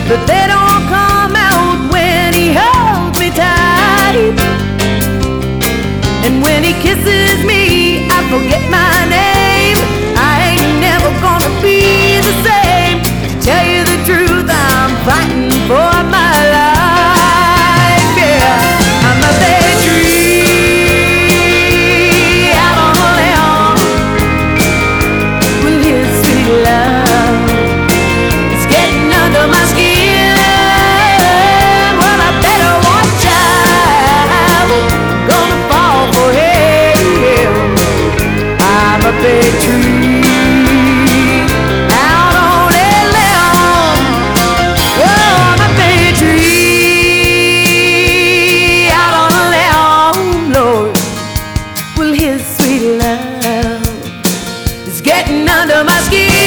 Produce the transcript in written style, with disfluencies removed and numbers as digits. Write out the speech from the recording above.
but they don't come out when he holds me tight. And when he kisses me, I forget my name. I ain't never gonna be the same. To tell you the truth, I'm fighting for my life. Yeah, I'm a big tree out on a limb with his sweet love. It's getting under my skin. Well, I better watch out. Gonna fall for him. I'm a big tree out on a limb. Oh, I'm a big tree out on a limb, Lord. Well, his sweet love is getting under my skin.